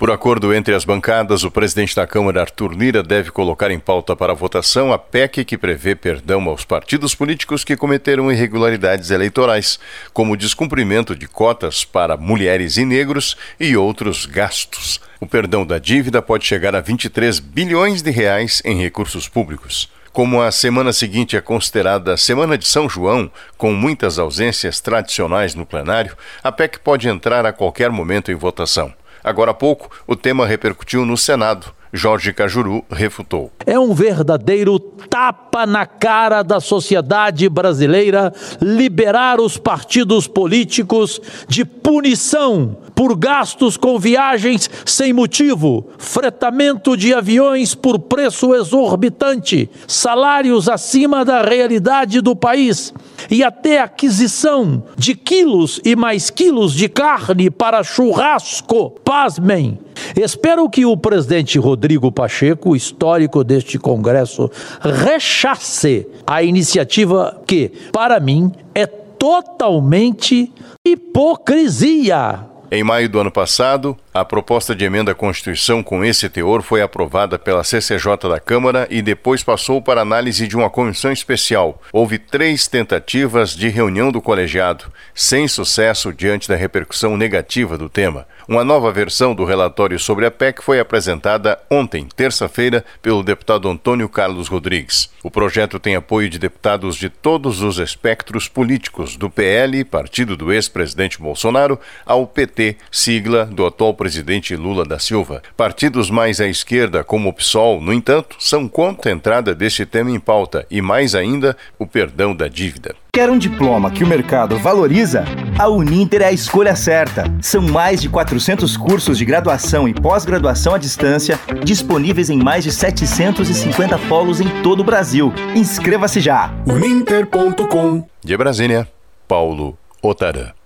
Por acordo entre as bancadas, o presidente da Câmara, Arthur Lira, deve colocar em pauta para votação a PEC que prevê perdão aos partidos políticos que cometeram irregularidades eleitorais, como o descumprimento de cotas para mulheres e negros e outros gastos. O perdão da dívida pode chegar a 23 bilhões de reais em recursos públicos. Como a semana seguinte é considerada a Semana de São João, com muitas ausências tradicionais no plenário, a PEC pode entrar a qualquer momento em votação. Agora há pouco, o tema repercutiu no Senado. Jorge Cajuru refutou. É um verdadeiro tapa na cara da sociedade brasileira liberar os partidos políticos de punição por gastos com viagens sem motivo, fretamento de aviões por preço exorbitante, salários acima da realidade do país e até aquisição de quilos e mais quilos de carne para churrasco. Pasmem! Espero que o presidente Rodrigo Pacheco, histórico deste Congresso, rechace a iniciativa que, para mim, é totalmente hipocrisia. Em maio do ano passado, a proposta de emenda à Constituição com esse teor foi aprovada pela CCJ da Câmara e depois passou para análise de uma comissão especial. Houve 3 tentativas de reunião do colegiado, sem sucesso diante da repercussão negativa do tema. Uma nova versão do relatório sobre a PEC foi apresentada ontem, terça-feira, pelo deputado Antônio Carlos Rodrigues. O projeto tem apoio de deputados de todos os espectros políticos, do PL, partido do ex-presidente Bolsonaro, ao PT, sigla do atual presidente Lula da Silva. Partidos mais à esquerda, como o PSOL, no entanto, são contra a entrada deste tema em pauta e, mais ainda, o perdão da dívida. Quer um diploma que o mercado valoriza? A Uninter é a escolha certa. São mais de 400 cursos de graduação e pós-graduação à distância disponíveis em mais de 750 polos em todo o Brasil. Inscreva-se já! Uninter.com. De Brasília, Paulo Otarã.